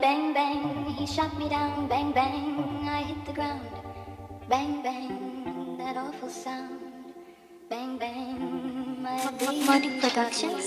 Bang bang, he shot me down. Bang bang, I hit the ground. Bang bang, that awful sound. Bang bang, my Money Productions.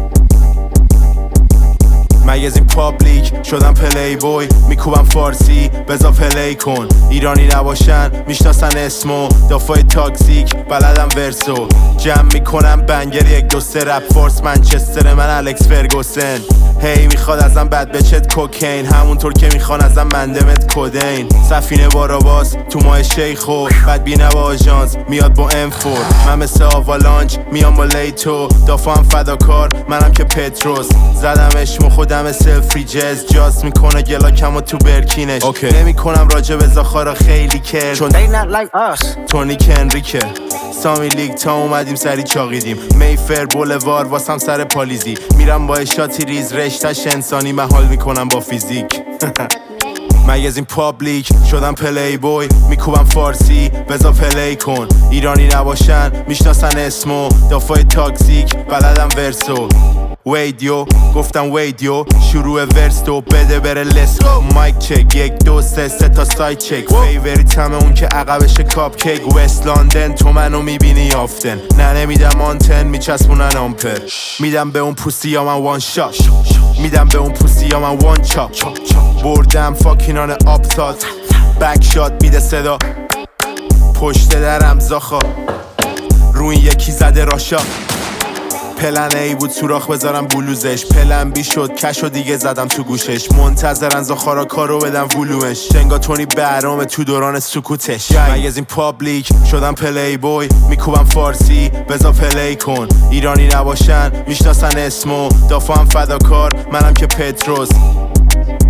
مگزین پابلیک شدم پلی بوی، میکوبم فارسی بزا پلی کن. ایرانی نباشن میشناسن اسمو، دافای تاکسیک بلدم ورسو. جمع میکنم بنگر 1 2 3 رپ فورس منچستر، من الکس فرگوسن. هی میخواد ازم بد بچت کوکین، همونطور که میخوان ازم مندمت کدین. سفینه باراواس تو ماه شیخو، بدبینه با آژانس میاد با M4. من مثل آوالانچ میام با لیتو، دافام فداکار منم که پتروس. زدمش خودم سلفری جز جاست میکنه گلاکمو تو برکینش. نمیکنم راجع به زاخارا خیلی کر، چون they not like us. تونی کنریکه سامی لیگ تا اومدیم سری چاقیدیم. میفر بولوار واسم سر پالیزی، میرم با اشاتی ریز رشتش انسانی، من حال میکنم با فیزیک. مگزین پابلیک شدم پلی بوی، میکوبم فارسی بزا پلی کن. ایرانی نباشن میشناسن اسمو، دافای تاکسیک بلدم ورسو. ویدیو گفتم ویدیو، شروع ورس تو بده بره لسکو. مایک چک 1 2 3 3 تا سایت چک. فیوریت همه اون که عقبش کاپ کیک. وست لندن تو منو میبینی یافتن، نه نمیدم آنتن میچسبونن آمپر. میدم به اون پوسی یا من وان شات، میدم به اون پوسی یا من وان چاپ. بردم فاکینان آبتات، بک شات میده صدا پشت درم زاخا. رو این یکی زده راشا، پلن ای بود سوراخ بذارم بلوزش. پلن بی شد کشو دیگه زدم تو گوشش. منتظرن زاخارا کارو بدم ولومش. شنگا تونی برامه تو دوران سکوتش. مگزین پابلیک شدم پلی بوی، میکوبم فارسی بزا پلی کن. ایرانی نباشن میشناسن اسمو، دافام فداکار منم که پتروس.